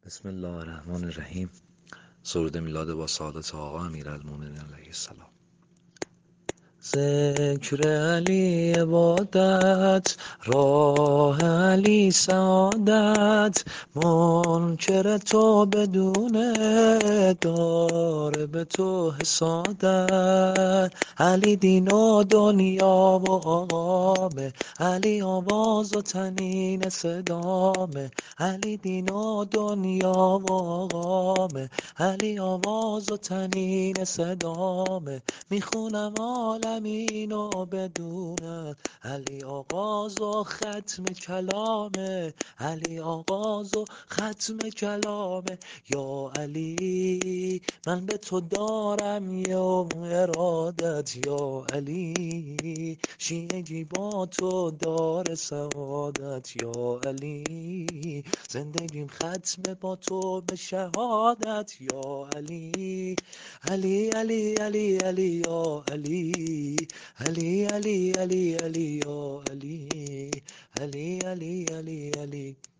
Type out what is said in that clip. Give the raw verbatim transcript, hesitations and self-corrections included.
بسم الله الرحمن الرحیم. سرود میلاد با سعادت آقا امیرالمومنین علیه السلام. ذکر علی عبادت، راه علی سعادت، منکر تو بدونه داره به تو حسادت. علی دین و دنیا و آقامه، علی آواز و تنین صدامه. علی دین و دنیا و آقامه، علی آواز و تنین صدامه. میخونم عالمین و بدونن علی آغاز و ختم کلامه. علی آغاز و ختم کلامه. یا علی من به تو دارم یا ارادت، یا علی شیعگی با تو دار سعادت. یا علی زندگیم ختم با تو به شهادت. یا علی علی علی علی علی یا علی علی علی علی علی یا علی علی علی علی علی